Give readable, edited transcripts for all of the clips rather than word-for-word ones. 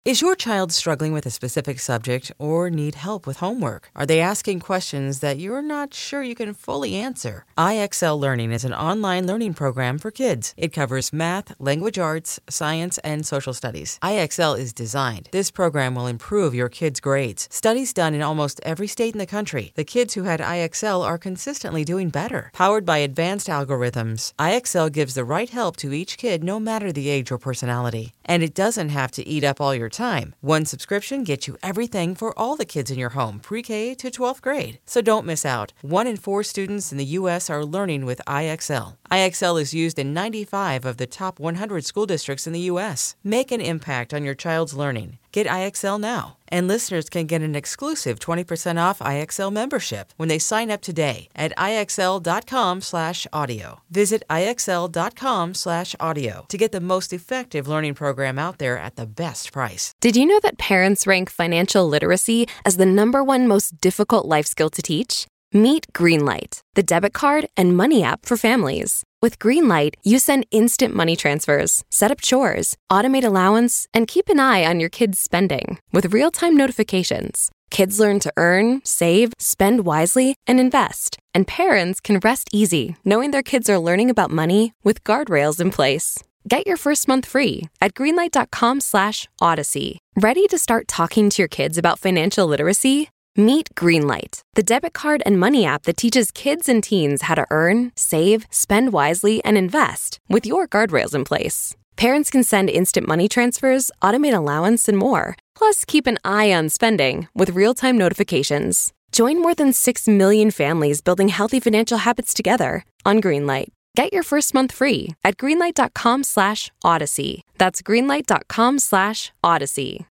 Is your child struggling with a specific subject or need help with homework? Are they asking questions that you're not sure you can fully answer? IXL Learning is an online learning program for kids. It covers math, language arts, science, and social studies. IXL is designed. This program will improve your kids' grades. Studies done in almost every state in the country. The kids who had IXL are consistently doing better. Powered by advanced algorithms, IXL gives the right help to each kid no matter the age or personality. And it doesn't have to eat up all your time. One subscription gets you everything for all the kids in your home, pre-K to 12th grade. So don't miss out. 1 in 4 students in the U.S. are learning with IXL. IXL is used in 95 of the top 100 school districts in the U.S. Make an impact on your child's learning. Get IXL now. And listeners can get an exclusive 20% off IXL membership when they sign up today at IXL.com/audio. Visit IXL.com/audio to get the most effective learning program out there at the best price. Did you know that parents rank financial literacy as the #1 most difficult life skill to teach? Meet Greenlight, the debit card and money app for families. With Greenlight, you send instant money transfers, set up chores, automate allowance, and keep an eye on your kids' spending with real-time notifications. Kids learn to earn, save, spend wisely, and invest. And parents can rest easy knowing their kids are learning about money with guardrails in place. Get your first month free at greenlight.com/odyssey. Ready to start talking to your kids about financial literacy? Meet Greenlight, the debit card and money app that teaches kids and teens how to earn, save, spend wisely, and invest with your guardrails in place. Parents can send instant money transfers, automate allowance, and more. Plus, keep an eye on spending with real-time notifications. Join more than 6 million families building healthy financial habits together on Greenlight. Get your first month free at greenlight.com/odyssey. That's greenlight.com/odyssey.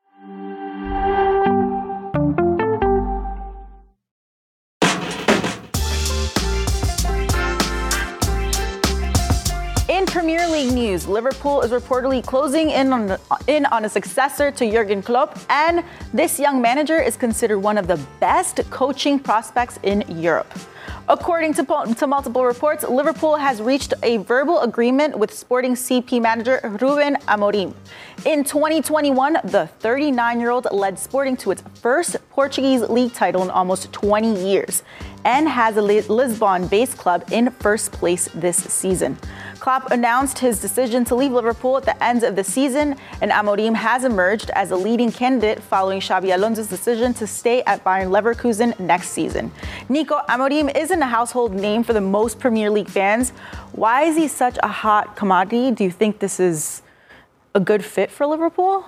In Premier League news, Liverpool is reportedly closing in on a successor to Jurgen Klopp, and this young manager is considered one of the best coaching prospects in Europe. According to multiple reports, Liverpool has reached a verbal agreement with Sporting CP manager Ruben Amorim. In 2021, the 39-year-old led Sporting to its first Portuguese league title in almost 20 years and has a Lisbon-based club in first place this season. Klopp announced his decision to leave Liverpool at the end of the season, and Amorim has emerged as a leading candidate following Xabi Alonso's decision to stay at Bayern Leverkusen next season. Nico, Amorim isn't a household name for the most Premier League fans. Why is he such a hot commodity? Do you think this is a good fit for Liverpool?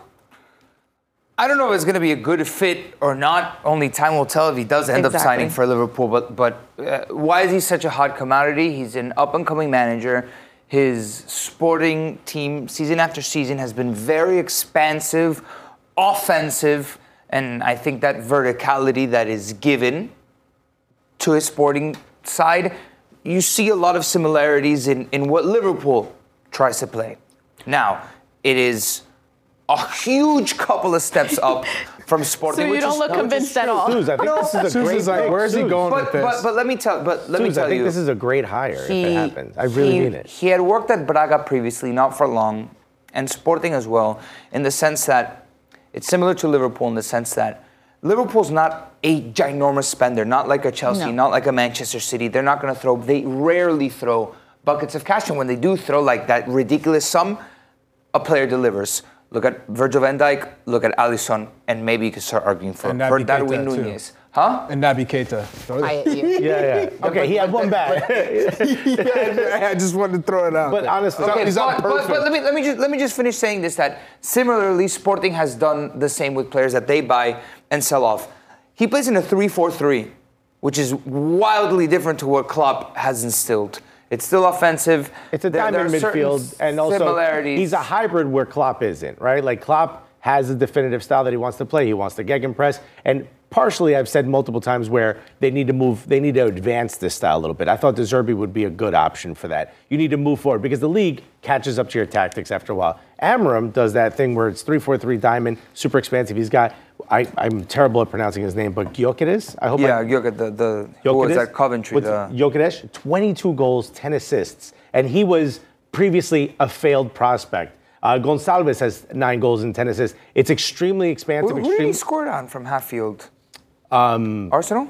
I don't know if it's going to be a good fit or not. Only time will tell if he does end up signing for Liverpool. But why is he such a hot commodity? He's an up-and-coming manager. His Sporting team, season after season, has been very expansive, offensive, and I think that verticality that is given to his Sporting side, you see a lot of similarities in what Liverpool tries to play. Now, it is a huge couple of steps up from Sporting. So you don't look convinced at all. Suze, I think this is a great hire. Where is he going with this? But let me tell you. I think this is a great hire if it happens. I really mean it. He had worked at Braga previously, not for long, and Sporting as well, in the sense that it's similar to Liverpool in the sense that Liverpool's not a ginormous spender, not like a Chelsea, not like a Manchester City. They're not going to throw, they rarely throw buckets of cash, and when they do throw like that ridiculous sum, a player delivers. Look at Virgil van Dijk, look at Alisson, and maybe you can start arguing for Darwin Núñez. Huh? And Naby Keita. Yeah. Okay, he had one bad. I just wanted to throw it out. But honestly, but let me just finish saying this, that similarly, Sporting has done the same with players that they buy and sell off. He plays in a 3-4-3, which is wildly different to what Klopp has instilled. It's still offensive. It's a diamond midfield, and also he's a hybrid where Klopp isn't, right? Like Klopp has a definitive style that he wants to play. He wants to gegenpress, and partially I've said multiple times where they need to advance this style a little bit. I thought De Zerbi would be a good option for that. You need to move forward because the league catches up to your tactics after a while. Amorim does that thing where it's 3-4-3 diamond, super expansive. He's got, I'm terrible at pronouncing his name, but Gyökeres? Gyökeres, who was at Coventry. Gyökeres, 22 goals, 10 assists. And he was previously a failed prospect. Gonçalves has 9 goals and 10 assists. It's extremely expansive. Who did he score on from half field? Arsenal?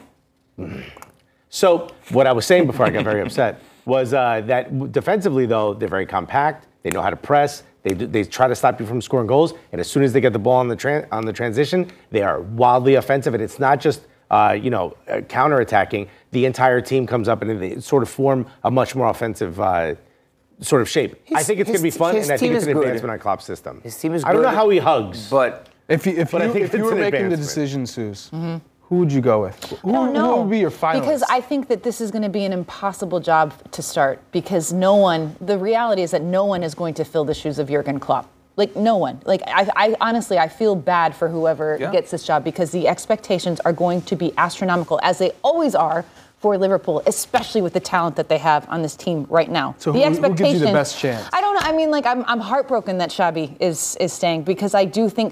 So what I was saying before I got very upset was that defensively, though, they're very compact. They know how to press. They try to stop you from scoring goals. And as soon as they get the ball on the transition, they are wildly offensive. And it's not just counterattacking. The entire team comes up and they sort of form a much more offensive sort of shape. I think it's going to be fun, and I think it's an advancement on Klopp's system. His team is good. I don't know how he hugs. But if you were making the decision, Suze, who would you go with? Who would be your finalist? Because I think that this is going to be an impossible job to start because the reality is that no one is going to fill the shoes of Jurgen Klopp. Like, no one. Like, I honestly, I feel bad for whoever gets this job because the expectations are going to be astronomical, as they always are for Liverpool, especially with the talent that they have on this team right now. So who gives you the best chance? I don't know. I mean, like, I'm heartbroken that Xabi is staying because I do think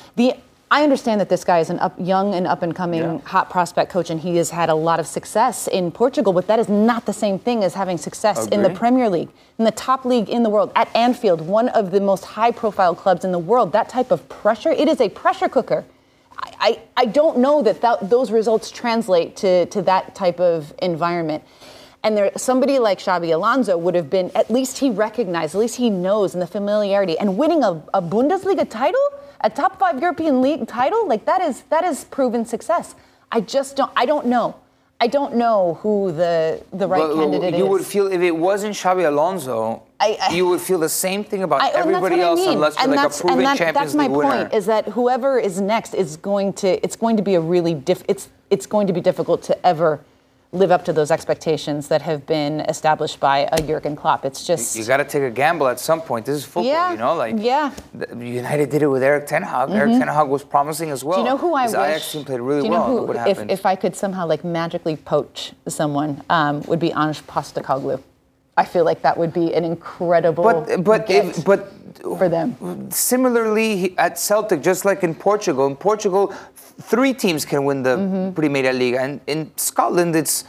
I understand that this guy is young and up-and-coming hot prospect coach, and he has had a lot of success in Portugal, but that is not the same thing as having success in the Premier League, in the top league in the world, at Anfield, one of the most high-profile clubs in the world. That type of pressure, it is a pressure cooker. I don't know that those results translate to that type of environment. And somebody like Xabi Alonso would have been, at least he recognized, at least he knows, in the familiarity. And winning a Bundesliga title, a top 5 European League title, like that is proven success. I don't know. I don't know who the right candidate is. You would feel, if it wasn't Xabi Alonso, you would feel the same thing about everybody else unless you're like a proven Champions League winner. That's my point, is that whoever is next is going to be a really it's going to be difficult to ever live up to those expectations that have been established by a Jurgen Klopp. It's just... You got to take a gamble at some point. This is football, you know? United did it with Erik ten Hag. Erik ten Hag was promising as well. Do you know who I wish... His Ajax team played really well. What happened? If I could somehow magically poach someone, would be Ange Postecoglou. I feel like that would be an incredible gift for them. Similarly, at Celtic, just like in Portugal, 3 teams can win the Primeira Liga, and in Scotland it's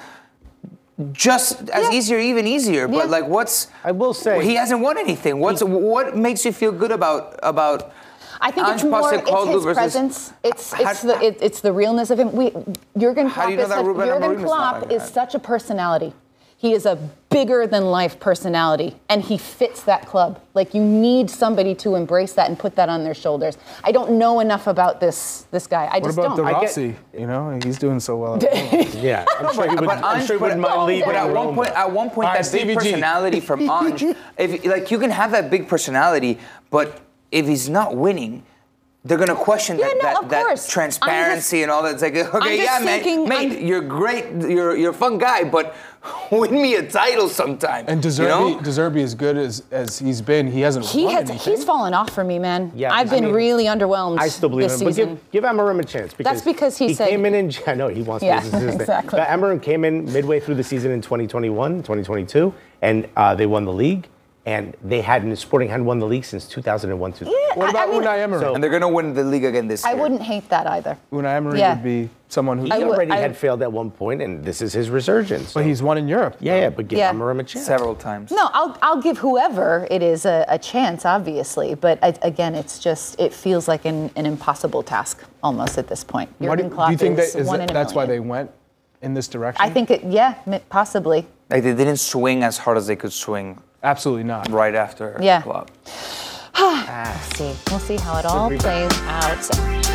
just as even easier. But I will say, he hasn't won anything. What makes you feel good about? I think it's more his presence. It's the realness of him. Jurgen Klopp is such a personality. He is a bigger-than-life personality, and he fits that club. Like, you need somebody to embrace that and put that on their shoulders. I don't know enough about this guy. I just don't. What about De Rossi? He's doing so well. Yeah, I'm sure he wouldn't mind leaving. But at one point, that big personality from Ange, you can have that big personality, but if he's not winning, they're going to question that transparency and all that. It's like, okay, mate, you're great, you're a fun guy, but win me a title sometime. And De Zerbi, as good as he's been, he hasn't won anything. He's fallen off for me, man. Yeah, I've been really underwhelmed. I still believe this him, season. but give Amorim a chance. That's because he said... came in I know, he wants to use his exactly. But Amorim came in midway through the season in 2021, 2022, and they won the league. And Sporting hadn't won the league since 2001. What about Unai Emery? And they're going to win the league again this year. I wouldn't hate that either. Unai Emery would be someone who... He already had failed at one point, and this is his resurgence. But he's won in Europe. Yeah, but give Amorim a chance. Several times. No, I'll give whoever it is a chance, obviously. But again, it feels like an impossible task almost at this point. Jurgen Klopp do you think that's why they went in this direction? I think possibly. Like, they didn't swing as hard as they could swing. Absolutely not. Right after Klopp. We'll see how it all plays out.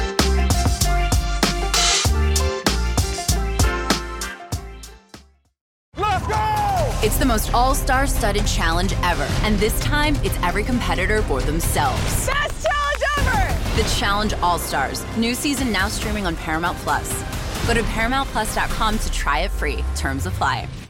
Let's go! It's the most all-star studded challenge ever. And this time, it's every competitor for themselves. Best challenge ever! The Challenge All-Stars. New season now streaming on Paramount+. Go to ParamountPlus.com to try it free. Terms apply.